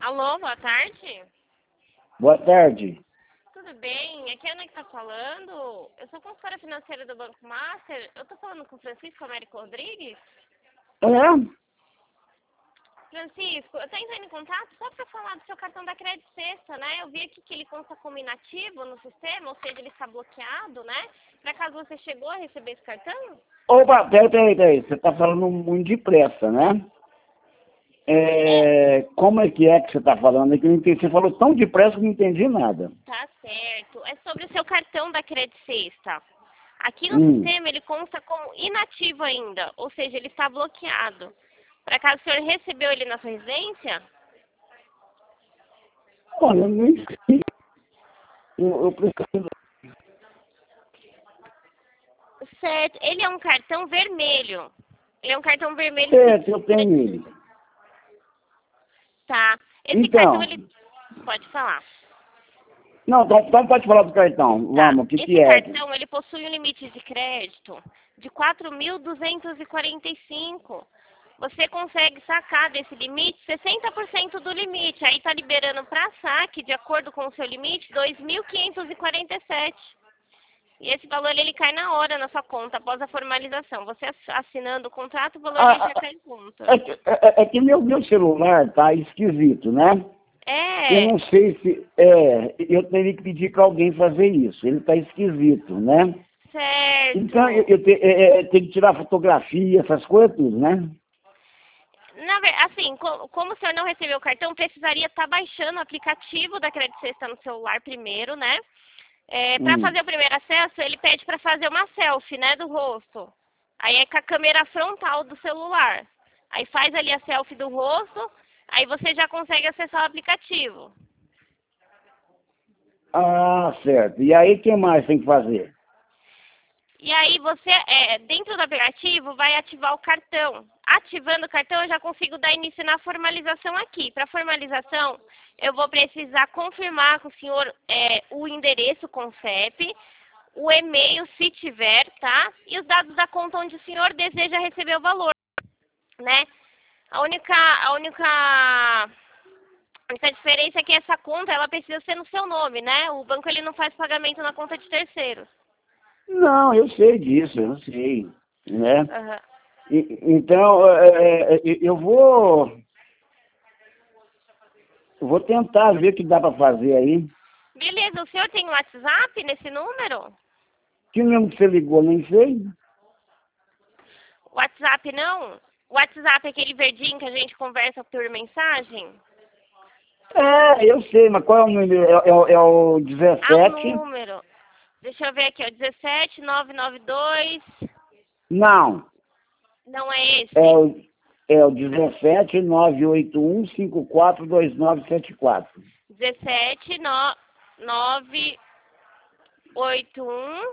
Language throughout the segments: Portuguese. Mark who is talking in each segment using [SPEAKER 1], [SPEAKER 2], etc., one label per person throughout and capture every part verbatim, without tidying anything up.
[SPEAKER 1] Alô, boa tarde.
[SPEAKER 2] Boa tarde.
[SPEAKER 1] Tudo bem? Aqui é a Ana que está falando. Eu sou consultora financeira do Banco Master. Eu estou falando com o Francisco Américo Rodrigues.
[SPEAKER 2] É?
[SPEAKER 1] Francisco, eu estou entrando em contato só para falar do seu cartão da Crédito Sexta, né? Eu vi aqui que ele consta como inativo no sistema, ou seja, ele está bloqueado, né? Para caso você chegou a receber esse cartão?
[SPEAKER 2] Opa, peraí, peraí, peraí. Você está falando muito depressa, né? É, como é que é que você está falando? É que eu não entendi. Você falou tão depressa que eu não entendi nada.
[SPEAKER 1] Tá certo. É sobre o seu cartão da Crédito Sexta. Aqui no
[SPEAKER 2] Hum.
[SPEAKER 1] sistema ele consta como inativo ainda, ou seja, ele está bloqueado. Para caso o senhor recebeu ele na sua residência?
[SPEAKER 2] Olha, eu nem sei. Eu, eu preciso...
[SPEAKER 1] Certo. Ele é um cartão vermelho. Ele é um cartão vermelho.
[SPEAKER 2] Certo, eu tenho ele.
[SPEAKER 1] Tá. Esse
[SPEAKER 2] Então.
[SPEAKER 1] cartão, ele... Pode falar.
[SPEAKER 2] Não, então, então pode falar do cartão.
[SPEAKER 1] Tá.
[SPEAKER 2] Vamos, o que,
[SPEAKER 1] Esse
[SPEAKER 2] que é?
[SPEAKER 1] cartão, ele possui um limite de crédito de quatro mil duzentos e quarenta e cinco. Você consegue sacar desse limite sessenta por cento do limite. Aí está liberando para saque, de acordo com o seu limite, dois mil quinhentos e quarenta e sete. E esse valor ele cai na hora na sua conta, após a formalização. Você assinando o contrato, o valor
[SPEAKER 2] Ah,
[SPEAKER 1] ele já cai em conta.
[SPEAKER 2] É que, é, é que meu, meu celular tá esquisito, né?
[SPEAKER 1] É.
[SPEAKER 2] Eu não sei se... É, eu teria que pedir para alguém fazer isso. Ele tá esquisito, né?
[SPEAKER 1] Certo.
[SPEAKER 2] Então, eu, eu, te, é, é, tenho que tirar fotografia, essas coisas tudo, né?
[SPEAKER 1] Na ver- assim, co- como o senhor não recebeu o cartão, precisaria estar baixando o aplicativo da Crédito Sexta no celular primeiro, né? É, para
[SPEAKER 2] Hum.
[SPEAKER 1] fazer o primeiro acesso, ele pede para fazer uma selfie, né, do rosto. Aí é com a câmera frontal do celular. Aí faz ali a selfie do rosto, aí você já consegue acessar o aplicativo.
[SPEAKER 2] Ah, certo. E aí, o que mais tem que fazer?
[SPEAKER 1] E aí você, é, dentro do aplicativo, vai ativar o cartão. Ativando o cartão, eu já consigo dar início na formalização aqui. Para formalização, eu vou precisar confirmar com o senhor é, o endereço com C E P, o e-mail, se tiver, tá? E os dados da conta onde o senhor deseja receber o valor, né? A única, a única, a única diferença é que essa conta, ela precisa ser no seu nome, né? O banco, ele não faz pagamento na conta de terceiros.
[SPEAKER 2] Não, eu sei disso, eu sei, né?
[SPEAKER 1] Uhum.
[SPEAKER 2] E, então, é, é, eu vou... eu vou tentar ver o que dá para fazer aí.
[SPEAKER 1] Beleza, o senhor tem um WhatsApp nesse número?
[SPEAKER 2] Que mesmo que você ligou, nem sei.
[SPEAKER 1] WhatsApp não? WhatsApp é aquele verdinho que a gente conversa por mensagem?
[SPEAKER 2] É, eu sei, mas qual é o número? É, é, é o
[SPEAKER 1] Ah, o
[SPEAKER 2] dezessete?
[SPEAKER 1] número. Deixa eu ver aqui, ó. dezessete, nove nove dois.
[SPEAKER 2] Não,
[SPEAKER 1] Não é esse?
[SPEAKER 2] é o, é o dezessete, nove oito um, cinco quatro dois nove sete quatro.
[SPEAKER 1] dezessete, nove oito um.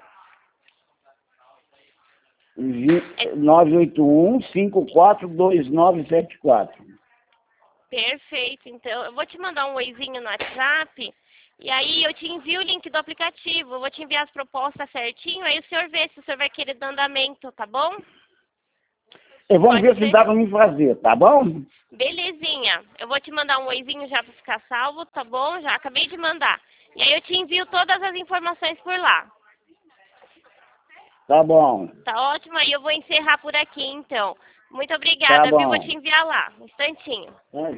[SPEAKER 2] nove oito um, cinco quatro dois nove sete quatro.
[SPEAKER 1] Perfeito, então. Eu vou te mandar um oizinho no WhatsApp. E aí eu te envio o link do aplicativo. Eu vou te enviar as propostas certinho. Aí o senhor vê se o senhor vai querer dar andamento, tá bom?
[SPEAKER 2] E vamos
[SPEAKER 1] Pode
[SPEAKER 2] ver
[SPEAKER 1] ser?
[SPEAKER 2] se dá para mim fazer, tá bom?
[SPEAKER 1] Belezinha. Eu vou te mandar um oizinho já para ficar salvo, tá bom? Já acabei de mandar. E aí eu te envio todas as informações por lá.
[SPEAKER 2] Tá bom.
[SPEAKER 1] Tá ótimo? Aí eu vou encerrar por aqui, então. Muito
[SPEAKER 2] Tá
[SPEAKER 1] obrigada, viu? Vou
[SPEAKER 2] bom.
[SPEAKER 1] te enviar lá. Um instantinho.
[SPEAKER 2] Tá.